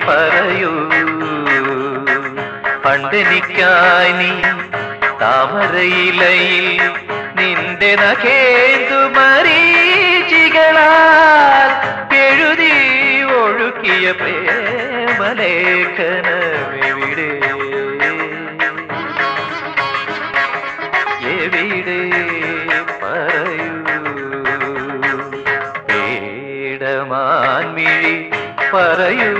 പറയൂ. പണ്ടെനിക്കായി നീ താമരയിലയിൽ നിന്റെ നഖേന്ദു മരീചികളാൽ എഴുതി ഒഴുക്കിയ പ്രേമലേഖനമെവിടെ എവിടെ പറയൂ. പേടമാൻമിഴി പറയൂ.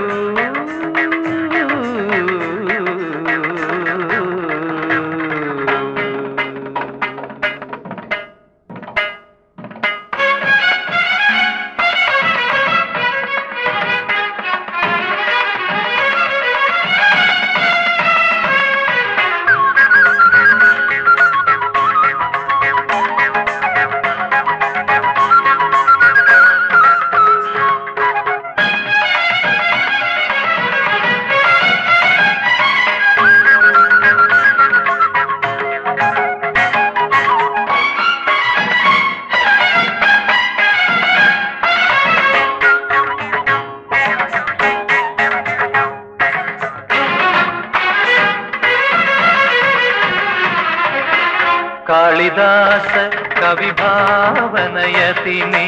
കാളിദാസ കവിഭാവനയതിനെ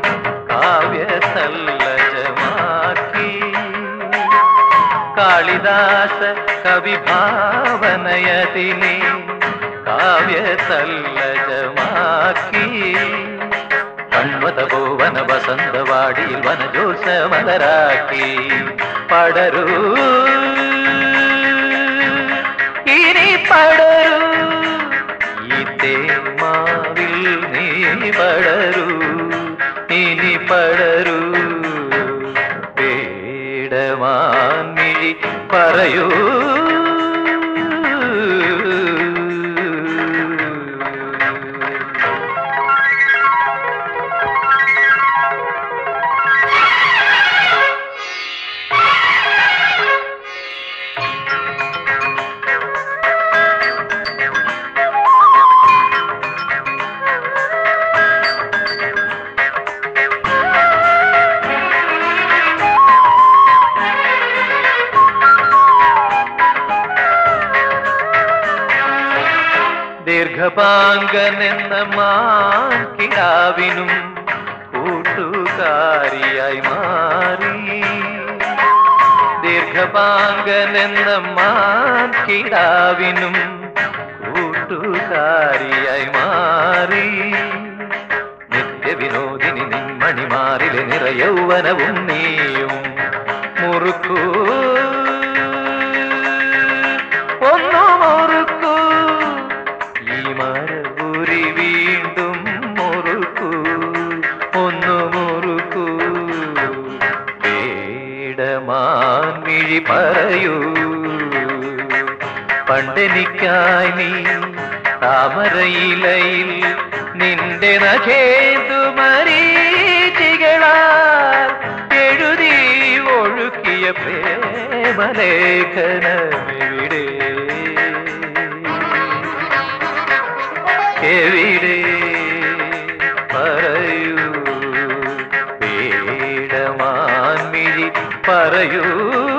കാവ്യസല്ലജമാക്കി. കാളിദാസ കവിഭാവനയതിനെ കാവ്യസല്ലജമാക്കി. കൺവതപോവന വസന്തവാടിയിൽ വനജോത്സവമലരാക്കി. പടരൂ ഇനി പടരൂ മാവിൽ നീ പടരൂ ഇനി പടരൂ. പേടമാൻമിഴി പറയൂ. ദീർഘപാങ്കനെന്ന മാൻകിടാവിനും കൂട്ടുകാരിയായി മാറി. ദീർഘപാങ്കനെന്ന മാൻകിടാവിനും കൂട്ടുകാരിയായി മാറി. നിത്യവിനോദിനി നിന്മണിമാറിലെ നിറയൗവനവും നീയും മുറുക്കൂ ഒന്നു മുറുക്കൂ. മരപുരി വീണ്ടും മുറുക്കൂ ഒന്നു മുറുക്കൂ. പേടമാൻമിഴി പറയൂ. പണ്ടെനിക്കായി നീ താമരയിലയിൽ നിന്റെ നഖേന്ദു മരീചികളാൽ എഴുതി ഒഴുക്കിയ പ്രേമലേഖനമെവിടെ എവിടെ പറയൂ. പേടമാൻമിഴി പറയൂ.